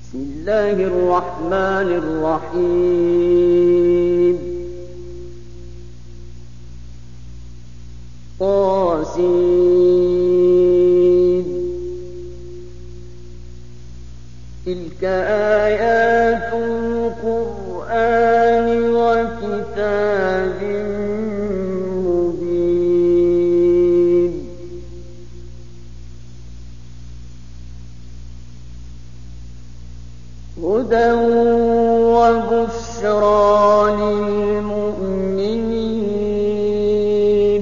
بسم الله الرحمن الرحيم طاسين تلك آيات القرآن وكتاب مبين هدى وبشرى للمؤمنين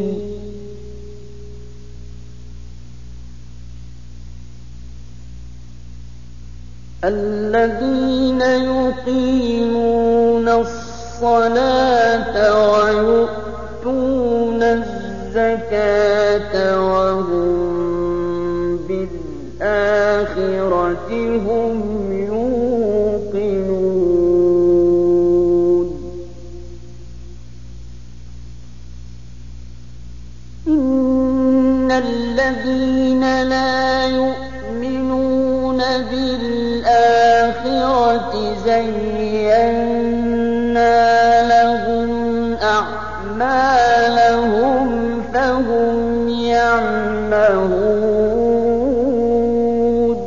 الذين يقيمون الصلاة ويؤتون الزكاة وهم بالآخرة هم يوقنون إن الذين لا يؤمنون بالآخرة زينا لهم أعمالهم فهم يعمهون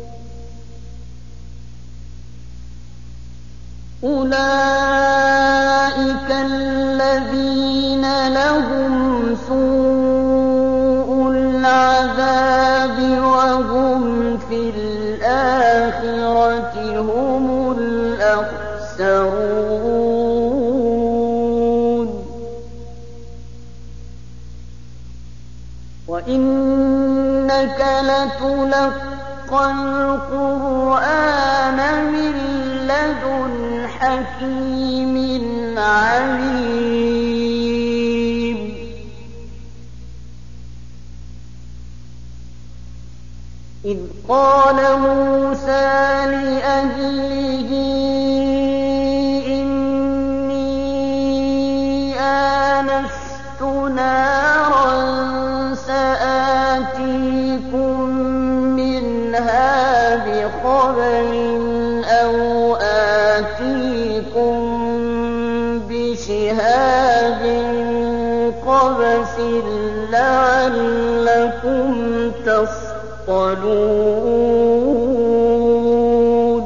أولئك الذين لهم سوء العذاب وهم في الآخرة هم الأخسرون وإنك لتلقى القرآن من لدن حكيم عليم إذ قال موسى لأهله إني آنست نارا سآتيكم منها بخبر أو آتيكم بشهاب قبس لعلكم تصطلون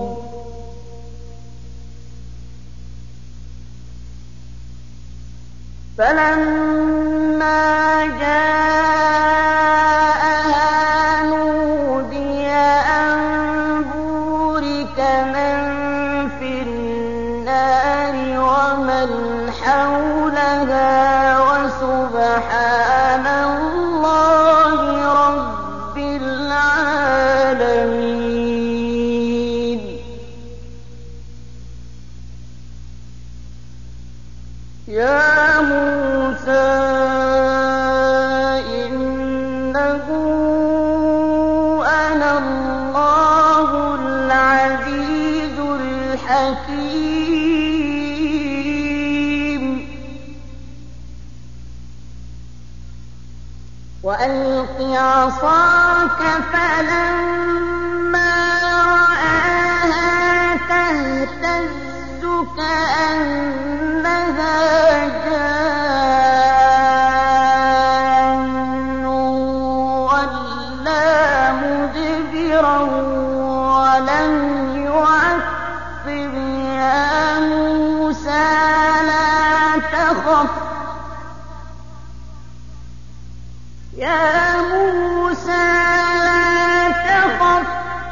فلما جاءها نودي أن بورك من في النار ومن حولها وسبحان الله رب العالمين يا موسى إنه أنا الله العزيز الحكيم وألق عصاك فلما رآها تهتز كأنها جان ولا مدبرا ولم يعقب يا موسى لا تخف يا موسى لا تخف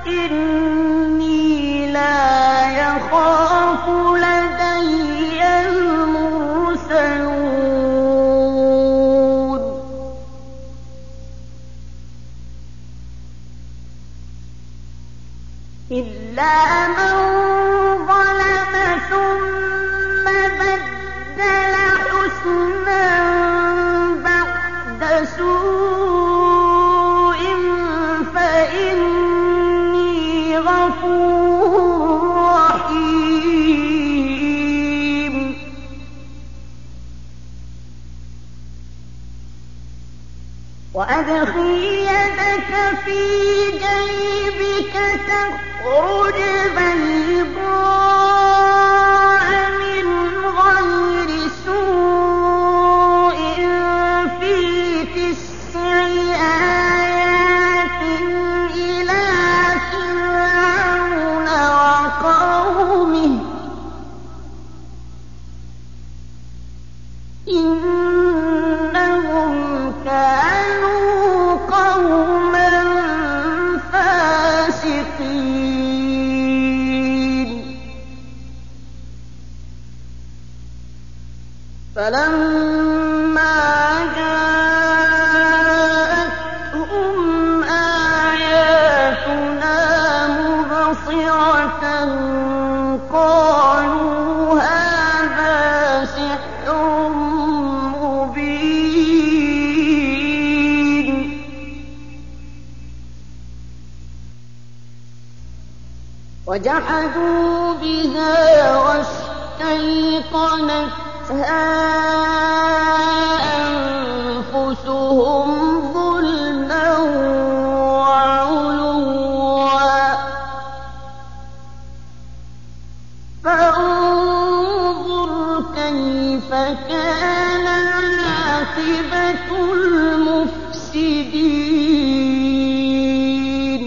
إني لا يخاف لدي المرسلون إلا من ظلم ثم بدل حسنا بعد سوء فإني غفور رحيم وأدخل يدك في جيبك تخرج فلما جاءتهم آياتنا مبصرة قالوا هذا سحر مبين وجحدوا بها واستيقنتها أنفسهم ظلما وعلوا فانظر كيف كان عاقبة المفسدين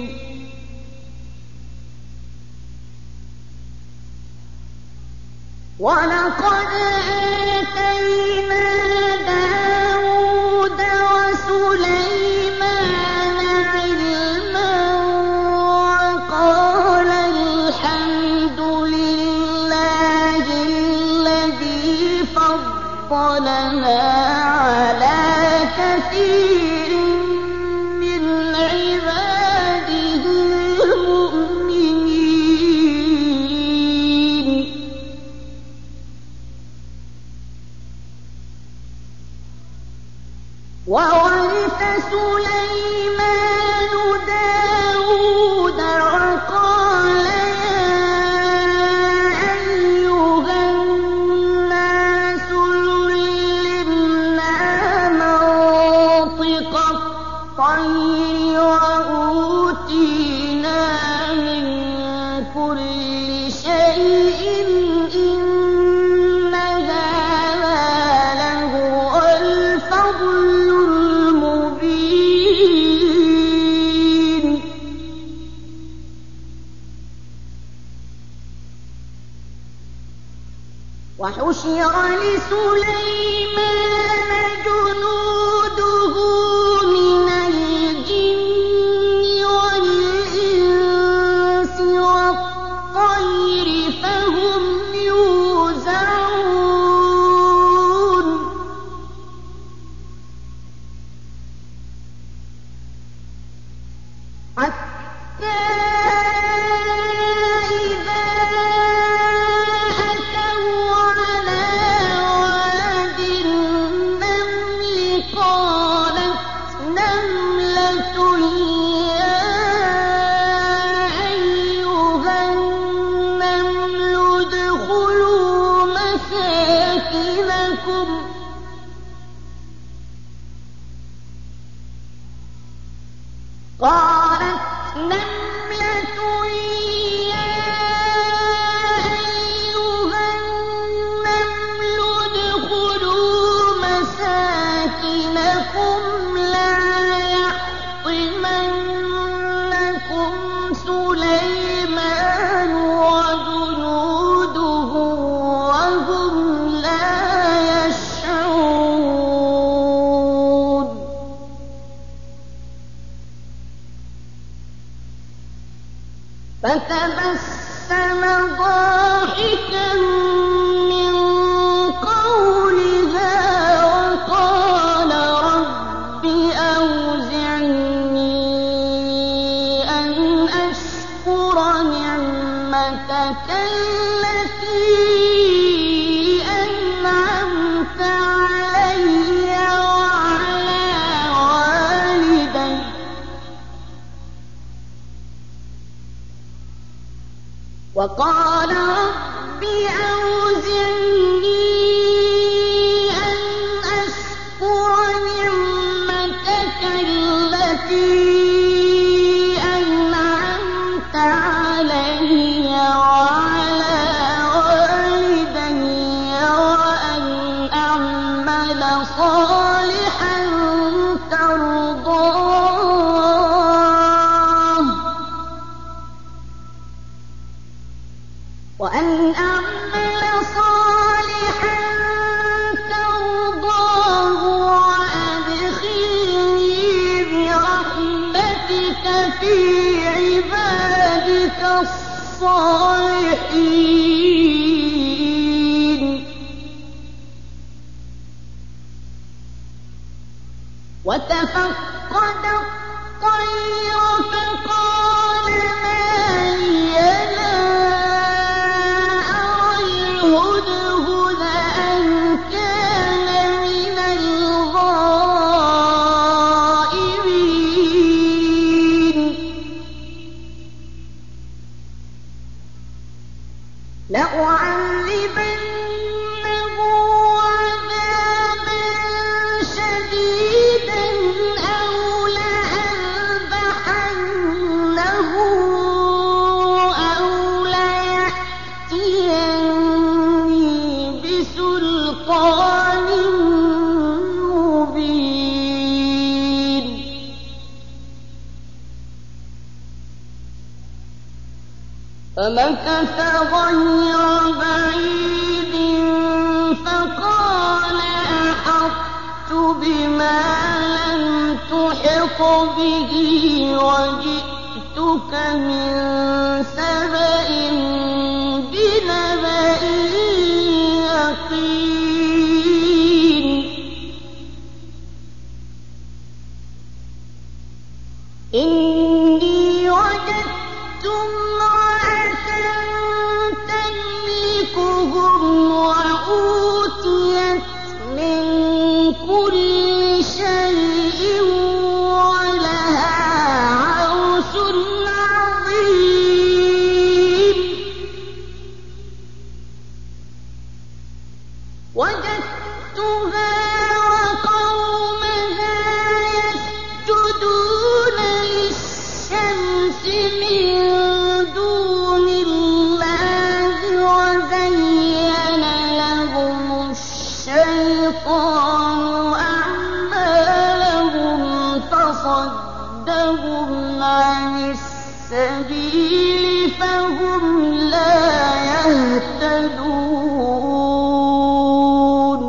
ولقد آتينا داود وسليمان علما وقال الحمد لله الذي فضلنا على كثير من عباده المؤمنين وورث سليمان داود وقال يا أيها الناس علمنا منطق الطير وأوتينا من كل شيء إن هذا لهو الفضل المبين وحشر لسليمان جنوده من الجن والإنس والطير فهم يوزعون حتى إذا أتوا على واد النمل قالت نملة يا أيها النمل ادخلوا مساكنكم قالت نملة يا أيها النمل ادخلوا مساكنكم لا يحطمنكم سليمان وجنوده وهم لا يشعرون فتبسم ضاحكا من قولها وقال رب أوزعني أن أشكر نعمتك التي أنعمت علي وعلى والدي وقال رب أوزعني أن أشكر نعمتك التي أنعمت علي وعلى والدي وأن أعمل صالحا ترضاه وأن أعمل صالحا ترضاه وأدخلني برحمتك في عبادك الصالحين وتفقد الطير فقال ما لي لا أرى الهدهد أم كان من الغائبين لأعذبنه عذابا شديدا أو لأذبحنه أو ليأتيني بسلطان مبين فمكث غير بعيد فقال أحطت بما لم تحط به وجئتك من سبأ بنبأ يقين إني وجدت امرأة تملكهم وأوتيت من كل شيء ولها عرش عظيم وجدتها وقومها يسجدون للشمس من دون الله وزين لهم الشيطان أعمالهم فصدهم عن السبيل فهم لا يهتدون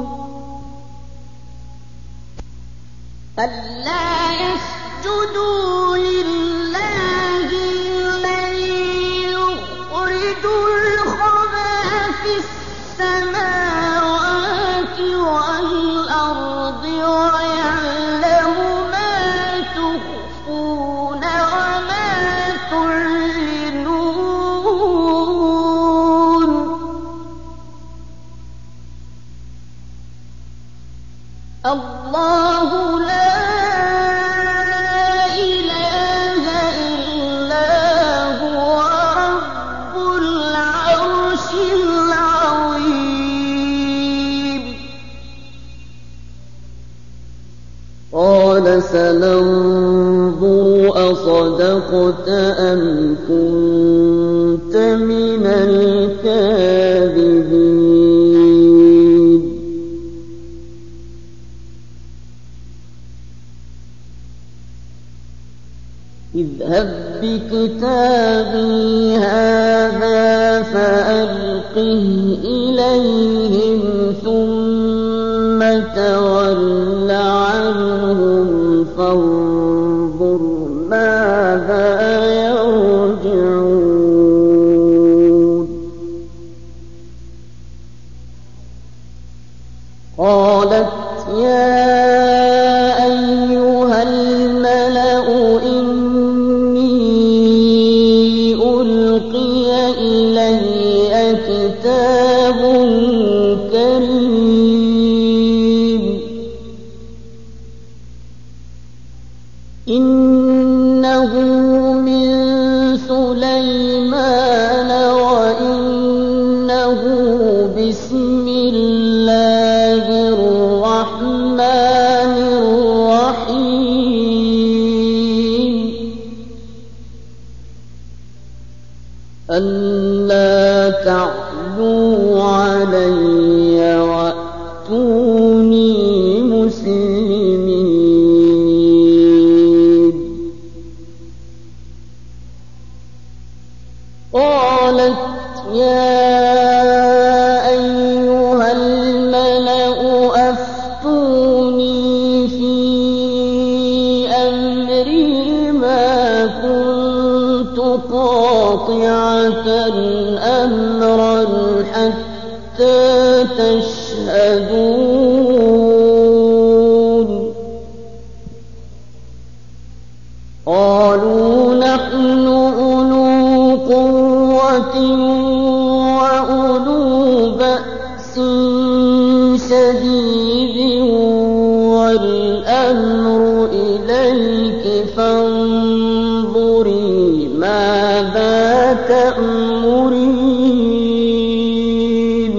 ألا يسجدوا لله الذي يخرج الخبأ في السماوات والأرض ويعلم ما تخفون وما تعلنون الله لا إله إلا هو رب العرش العظيم قال سننظر أصدقت أم كنت من الكاذبين اذهب بكتابي هذا فألقه إليهم ثم تول عنهم فانظر ماذا يرجعون قالت يا أيها الملأ إني ألقي إلي كتاب كريم إنه من سليمان وإنه بسم الله الرحمن الرحيم ألا تعلوا علي وأتوني مسلمين قالت يا أيها الملأ أفتوني في أمري ما كنت قاطعة أمرا حتى تشهدون قالوا نحن أولو قوة وأولو بأس شديد والأمر إليك فانظري ماذا تأمرين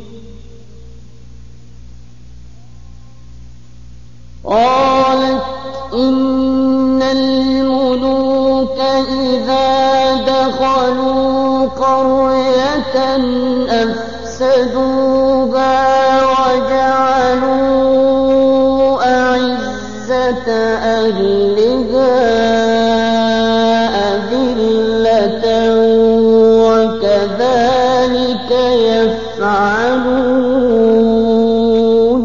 قالت إن الملوك إذا دخلوا قرية أفسدوها وجعلوا أعزة أهلها أذلة وكذلك يفعلون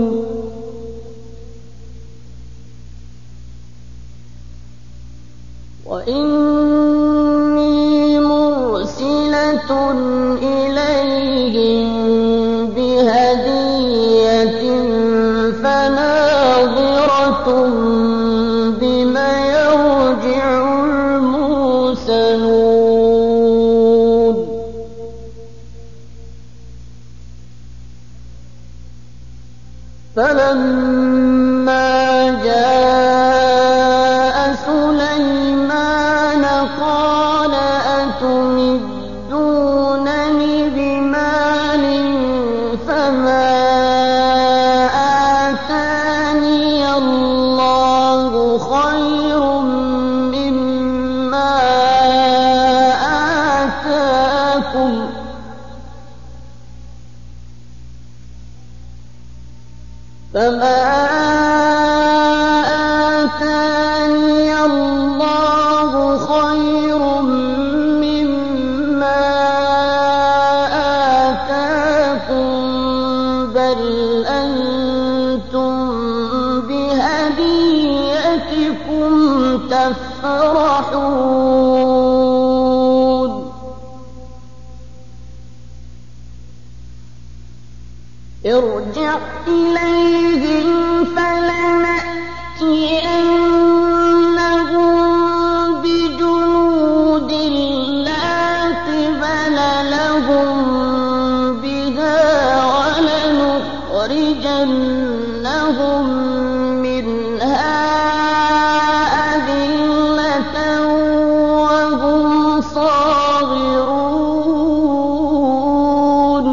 وإني مرسلة إليهم بهدية فناظرة بما يرجع المرسلون فلما جاء سليمان قال أتمدونني بمال فما آتاني الله خير مما آتاكم فما آتاني الله خير مما آتاكم بل أنتم بهديتكم تفرحون ارجع إليهم فلنأتينهم بجنود لا قبل لهم بها ولنخرجنهم منها أذلة وهم صاغرون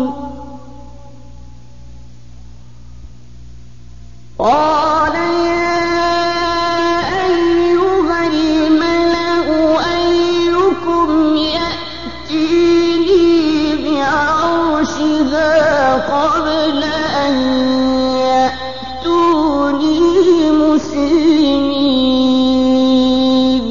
قال يا أيها الملأ أيكم يأتيني بعرشها قبل أن يأتوني مسلمين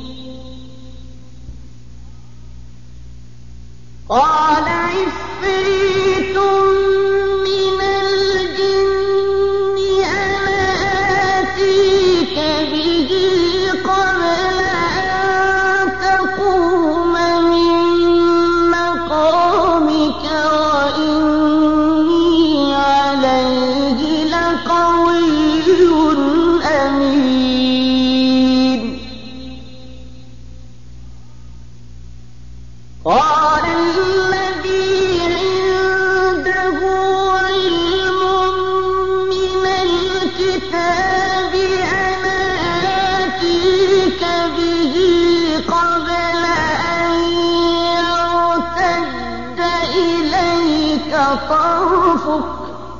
قال عفريت من الجن أنا آتيك به قبل أن تقوم من مقامك وإني عليه لقوي أمين قال الذي عنده علم من الكتاب أنا آتيك به قبل أن يرتد إليك طرفك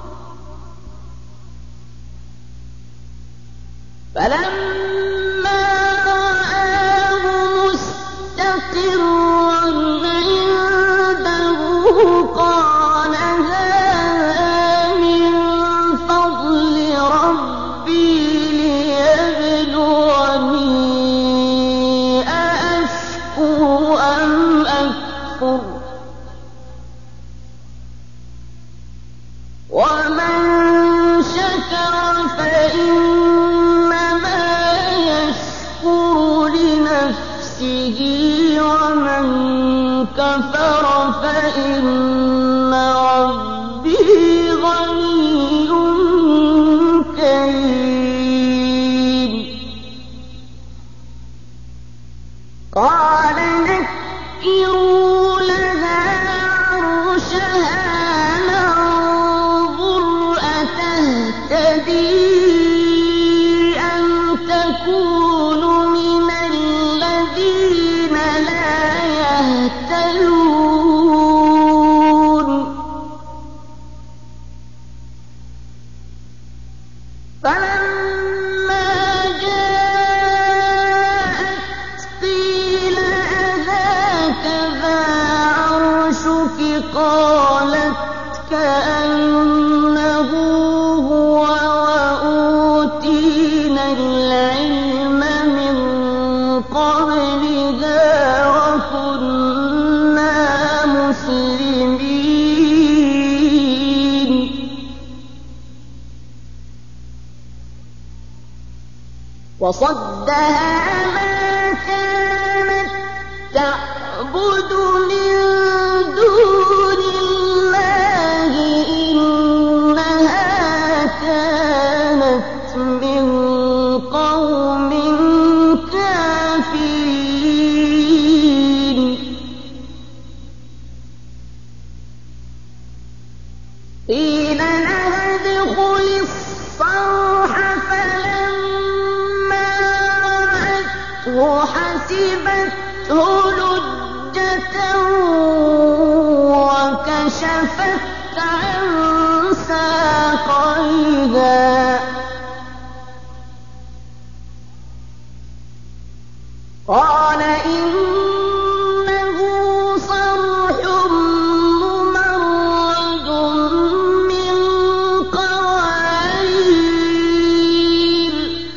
فلما رآه مستقرا عنده قال هذا من فضل ربي ليبلوني أأشكر أم أكفر ومن شكر فإنما يشكر لنفسه ومن كفر فإن ربي غني كريم قال نكروا لها عرشها ننظر أتهتدي أم تكون من الذين لا يهتدون فلما جاءت قيل أهكذا عرشك قالت كأنه هو وأوتينا العلم من قبلها وكنا مسلمين وصدها ما كانت تعبد من دون الله إنها كانت من قوم كافرين قيل لها ادخل الصرح فلما رأته حسبته لجة وكشفت عن ساقيها قال إنه صرح ممرد من قوارير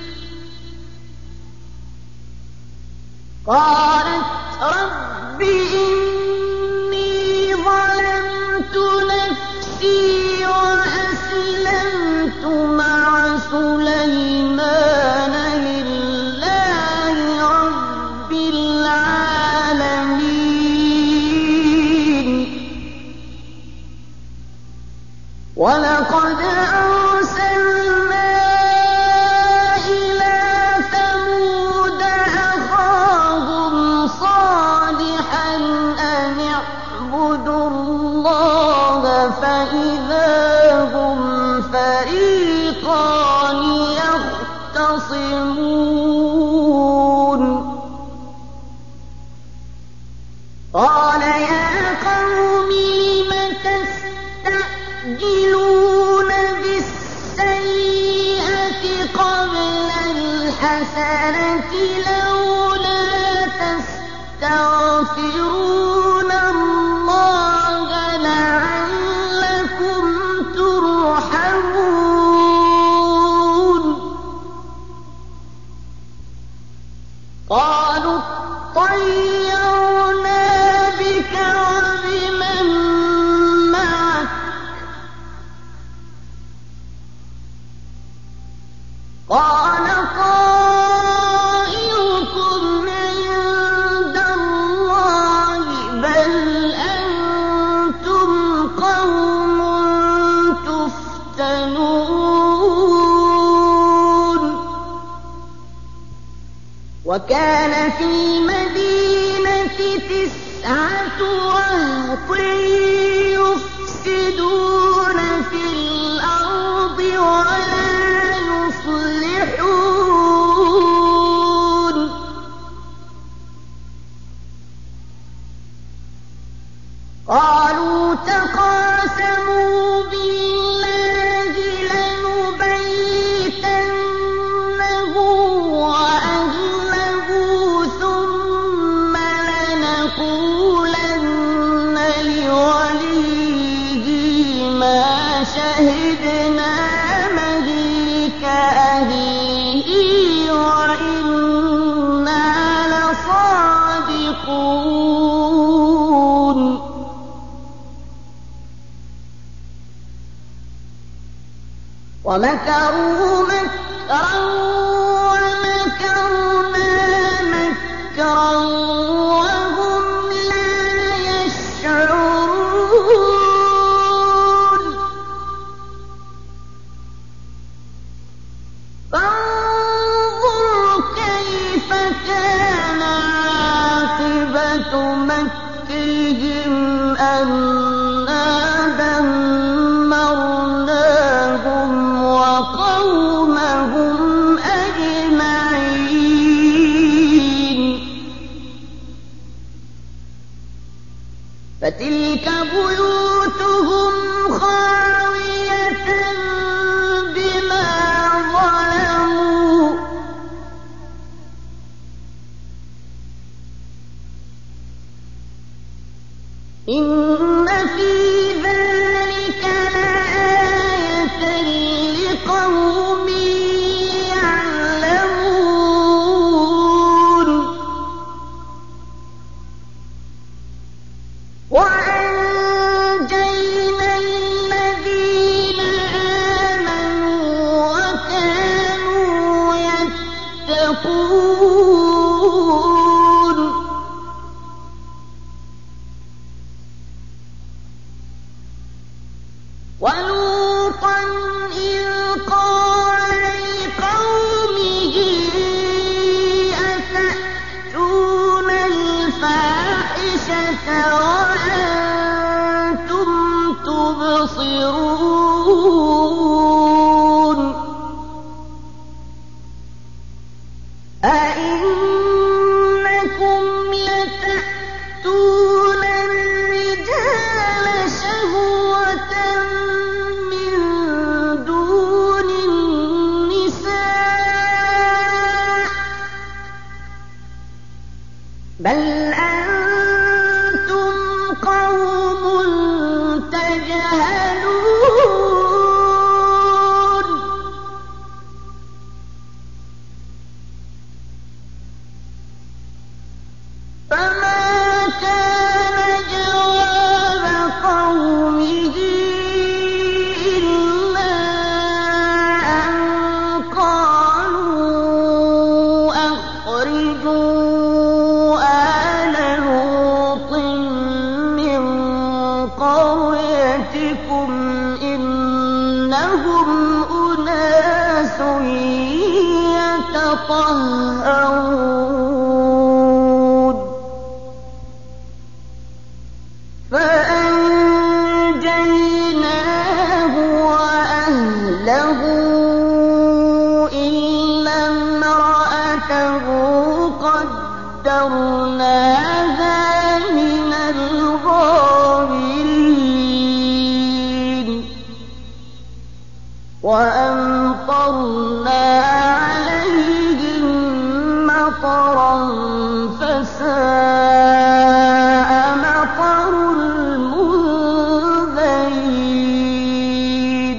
قالت رب إني ظلمت نفسي وأسلمت مع سليمان لله رب العالمين ولقد أرسلنا إلى ثمود أخاهم صالحا أن اعبدوا الله فإذا هم فريقان يختصمون قال يا قوم لم تستعجلون بالسيئة قبل الحسنة لولا تستغفرون الله لعلكم ترحمون قالوا اطيرنا بك وبمن معك قال طائركم عند الله بل أنتم قوم تفتنون وكان في المدينة 9 رهط يفسدون في الأرض ولا يصلحون قالوا تقاسموا بالله لنبيتنه وأهله ثم لنقولن لوليه ما شهدنا مهلك أهله وإنا لصادقون ومكروا مكرا ومكرنا مكرا وهم لا يشعرون فانظر كيف كان أَنَّا دَمَّرْنَاهُمْ وَقَوْمَهُمْ أَجْمَعِينَ فَتِلْكَ بُيُوتُهُمْ خَاوِيَةً بِمَا ظَلَمُوا إِنَّ فِي ذَلِكَ لَآيَةً لِقَوْمٍ يَعْلَمُونَ وَأَنجَيْنَا الَّذِينَ آمَنُوا وَكَانُوا يَتَّقُونَ وَلُوطًا إِذْ قَالَ لِقَوْمِهِ أَتَأْتُونَ الْفَاحِشَةَ وَأَنتُمْ تُبْصِرُونَ أَئِنَّكُمْ لَتَأْتُونَ الرِّجَالَ شَهْوَةً مِّن دُونِ النِّسَاءِ بَلْ أَنتُمْ قَوْمٌ تَجْهَلُونَ فَمَا كَانَ جَوَابَ قَوْمِهِ إِلَّا أَن قَالُوا أَخْرِجُوا آلَ لُوطٍ مِّن قَرْيَتِكُمْ إِنَّهُمْ أُنَاسٌ يَتَطَهَّرُونَ فَأَنجَيْنَاهُ وَأَهْلَهُ إِلَّا امْرَأَتَهُ قَدَّرْنَاهَا مِنَ الْغَابِرِينَ وَأَمْطَرْنَا عَلَيْهِم مَّطَرًا فَسَاءَ مَطَرُ الْمُنذَرِينَ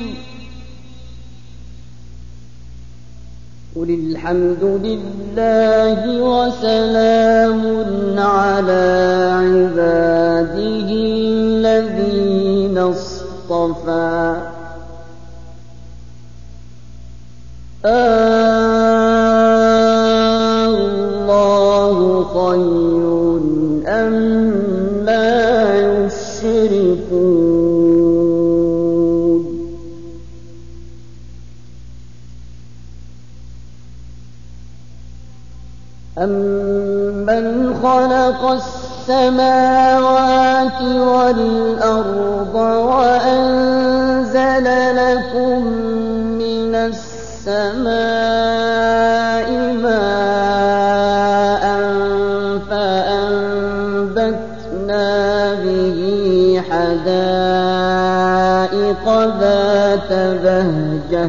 قُلِ الْحَمْدُ لِلَّهِ وَسَلَامٌ عَلَىٰ عِبَادِهِ الَّذِينَ اصْطَفَىٰ اللَّهُ خَيْرٌ أَمَّا يُشْرِكُونَ أَمَّنْ خَلَقَ السَّمَاوَاتِ وَالْأَرْضَ وَأَنزَلَ لَكُم مِّنَ السَّمَاءِ مَاءً فَأَنبَتْنَا بِهِ حَدَائِقَ ذَاتَ بَهْجَةٍ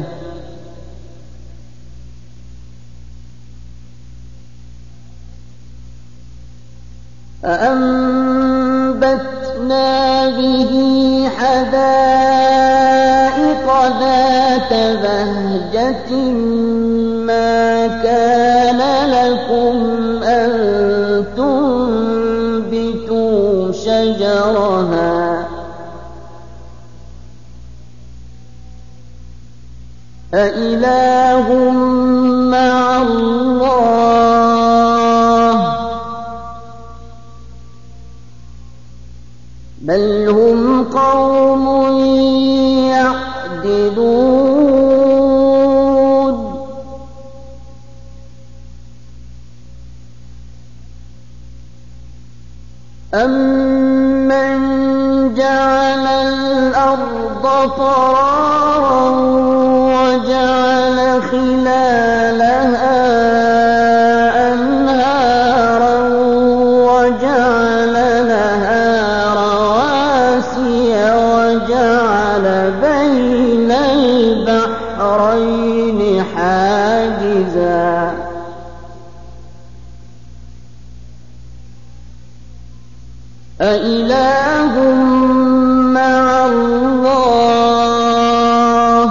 مَا كَانَ لَكُمْ أَن تُنبِتُوا شَجَرَهَا أَإِلَٰهٌ مَّعَ اللَّهِ بَلْ هُمْ قَوْمٌ يَعْدِلُونَ أَمَّن جعل الأرض قرارا وجعل خلالها أنهارا وجعل لها رواسي وجعل بين البحرين حاجزا أإله مع الله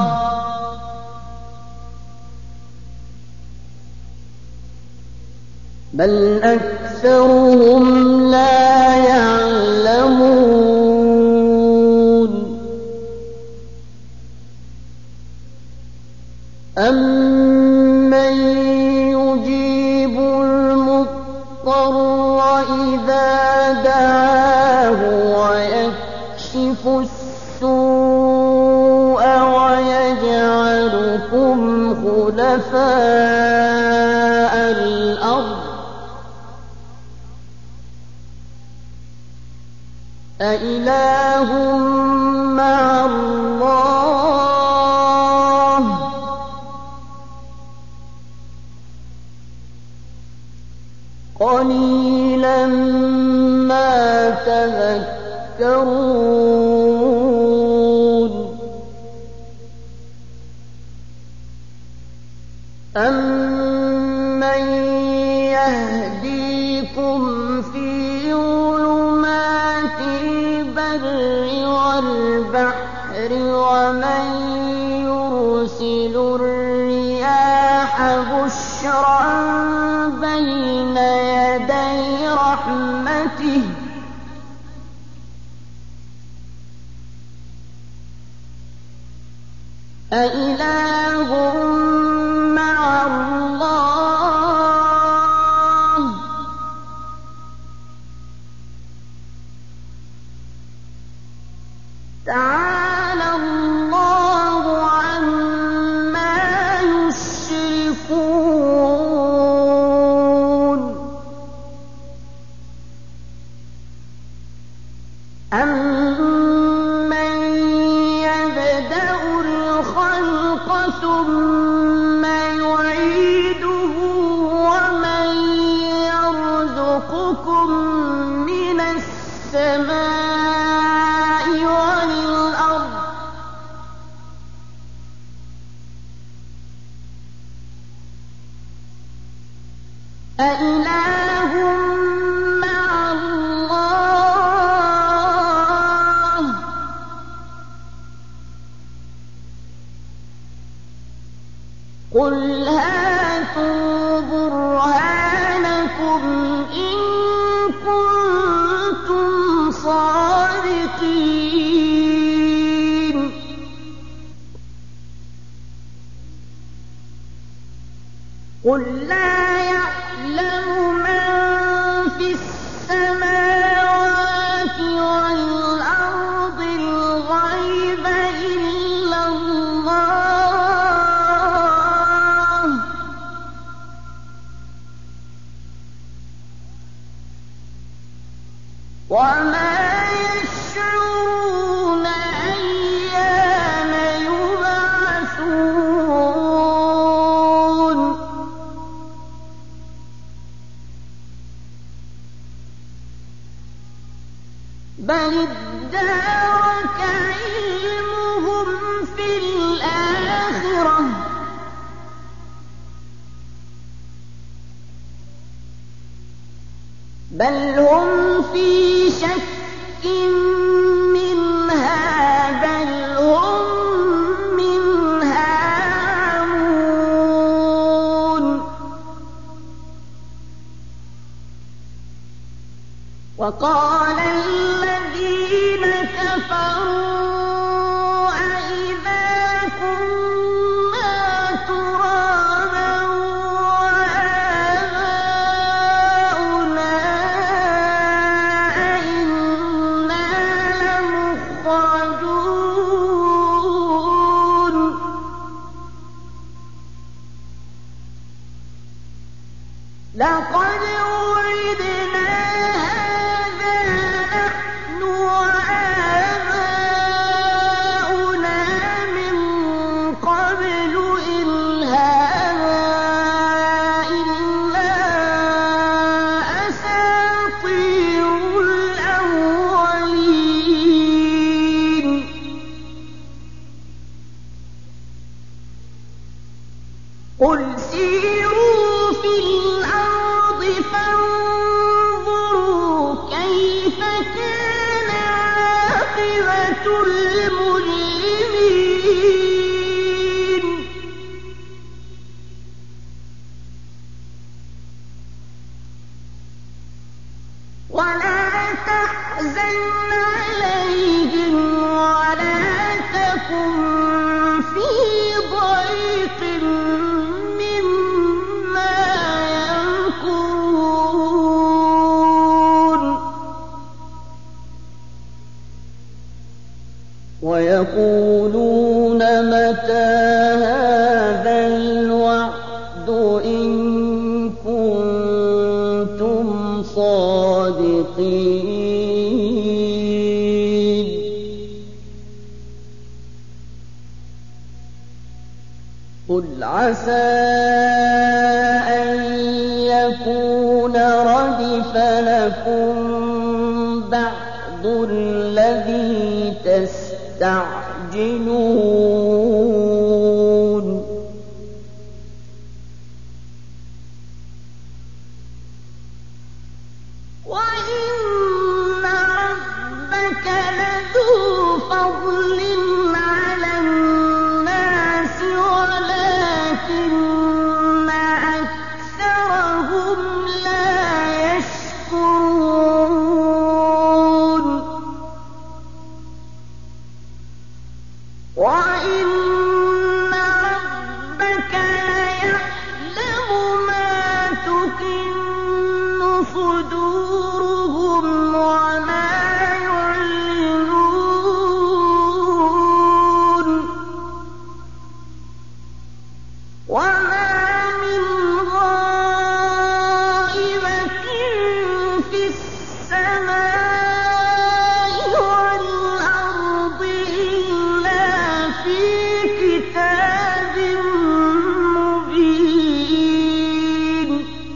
بل أكثرهم لا يعلمون أمن يجيب المضطر إذا دعاه ويكشف السوء ويجعلكم خلفاء الأرض أإله مع الله قليلا ما تذكرون أمن يهديكم في ظلمات البر والبحر ومن يرسل الرياح بشرا بين يدي رحمته أإله مع الله تعالى الله عما يشركون أمن يبدأ الخلق ثم يعيده ومن يرزقكم من السماء والأرض أإله مع الله قل هاتوا برهانكم إن كنتم صادقين قل لا يعلم من في السماوات والأرض الغيب إلا الله وما يشعرون أيان يبعثون بل ادارك علمهم في الآخرة بل هم في شك منها بل هم منها عمون وقال الذين كفروا أإذا كنا ترابا وآباؤنا أئنا لمخرجون لقد وعدنا هذا نحن وآباؤنا المجرمين ولا تحزن عليهم ولا تكن في ضيق مما يمكرون ويقولون متى هذا الوعد إن كنتم صادقين قل عسى أن يكون ردف لكم بعض الذي تستعجلون وإن ربك لذو فضل على الناس ولكن أكثرهم لا يشكرون وإن ربك ليعلم ما تكن صدورهم وما يعلنون وما من غائبة في السماء والأرض إلا في كتاب مبين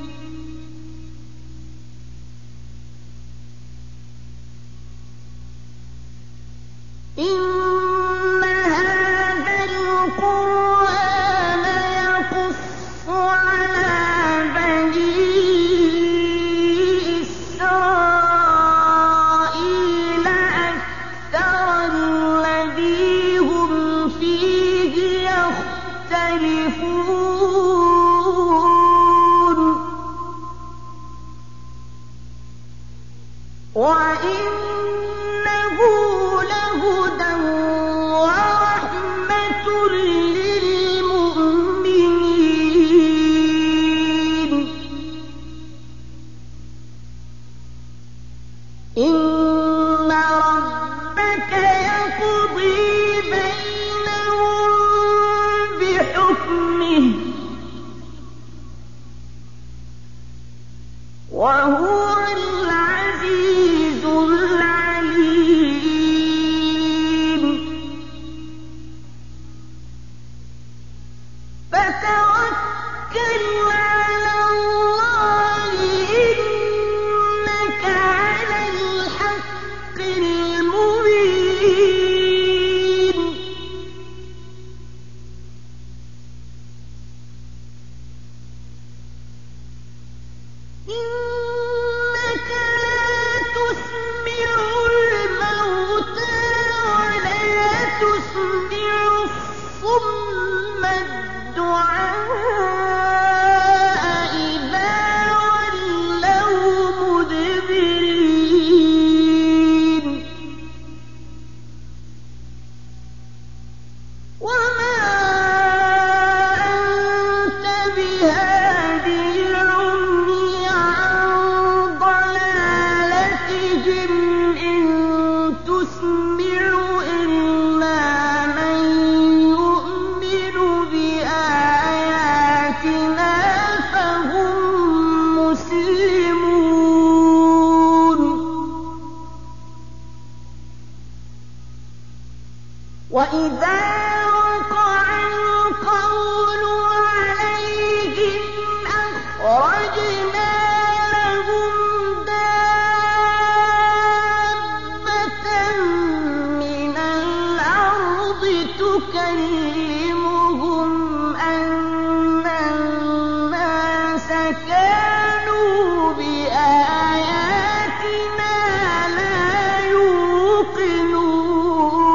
إن هذا القرآن يقص على بني إسرائيل أكثر الذي هم فيه يختلفون وإنه لهدى ورحمة للمؤمنين إن ربك يقضي بينهم بحكمه وهو العزيز العليم فتوكل على الله إنك على الحق المبين إنك لا تسمع الموتى ولا تسمع الصم الدعاء إذا ولوا مدبرين وما أنت بهادي العمي عن ضلالتهم إن تسمع إلا من يؤمن بآياتنا فهم مسلمون وإذا وقع القول عليهم أخرجنا لهم دابة من الأرض تكلمهم أن الناس كانوا بآياتنا لا يوقنون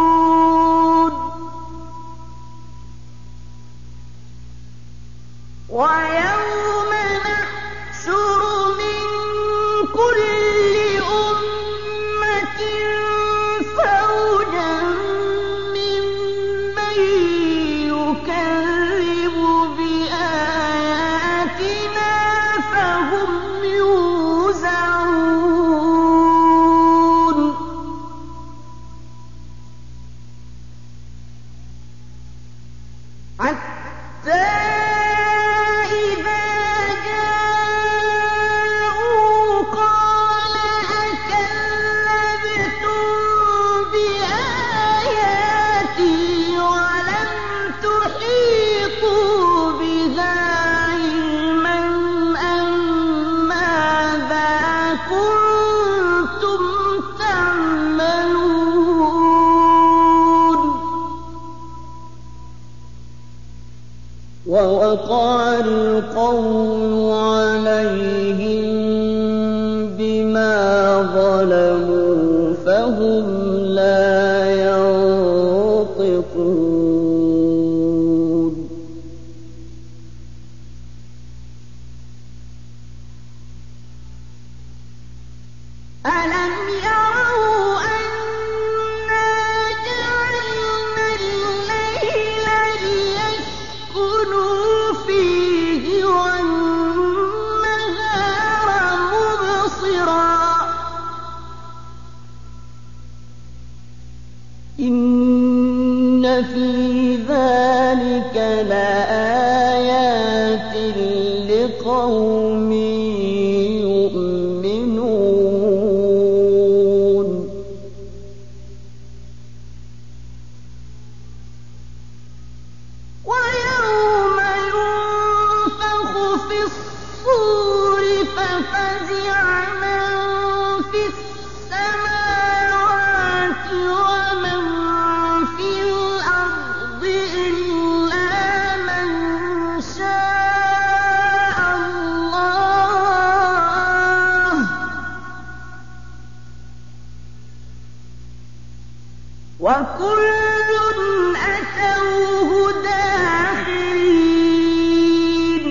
حتى إذا جاءوا قال أكذبتم بآياتي ولم تحيطوا بها علما أم ماذا كنتم تعملون ووقع القول عليهم بما ظلموا فهم لا ينطقون ألم يروا أنا جعلنا الليل ليسكنوا فيه والنهار مبصرا إن في ذلك لآيات لقوم يؤمنون ويوم ينفخ في الصور ففزع من في السماوات ومن في الأرض إلا من شاء الله وكل أتوه داخرين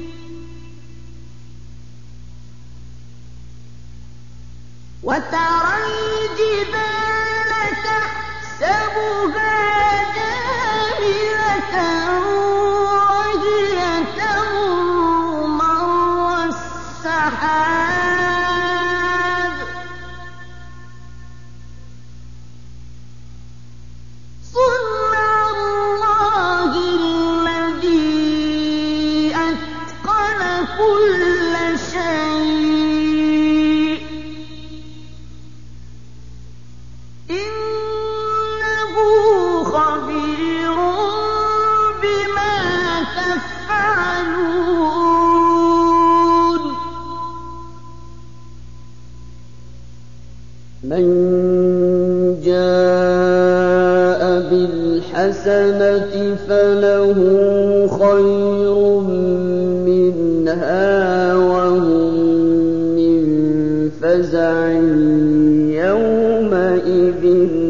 وترى الجبال تحسبها جامدة وهي تمر مر السحاب صنع الله الذي أتقن كل شيء إنه خبير بما تفعلون من جاء بالحسنة فله خير منها وهم من فزع يومئذ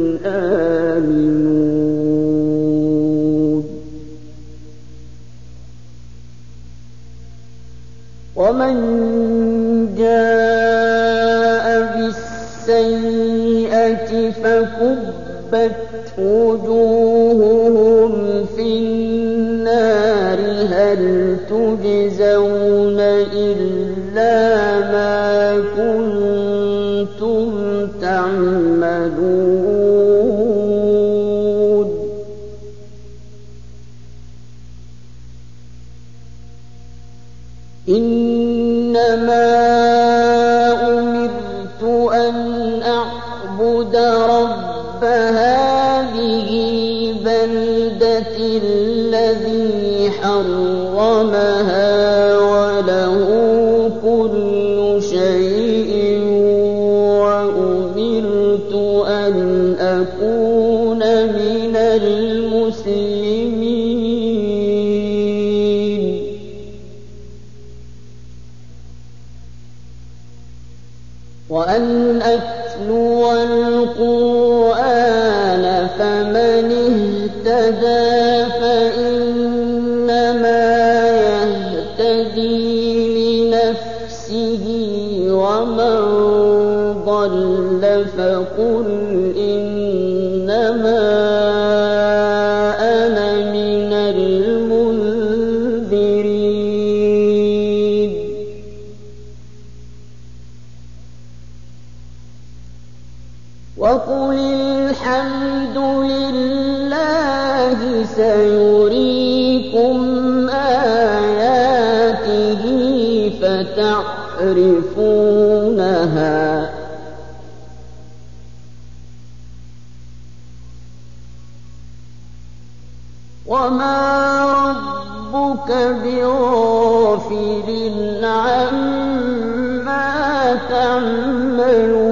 آمنون ومن جاء بالسيئة فكبت وجوههم في النار هل تجزون إلا ما كنتم تعملون إنما أمرت أن أعبد رب هذه البلدة الذي حرمها وله كل شيء وأمرت أن أكون من المسلمين وأن أتلو القرآن فمن اهتدى فإنما يهتدي لنفسه ومن ضل فقل إنما أنا من المنذرين وقل الحمد لله سيريكم وما ربك بغافل عما تعملون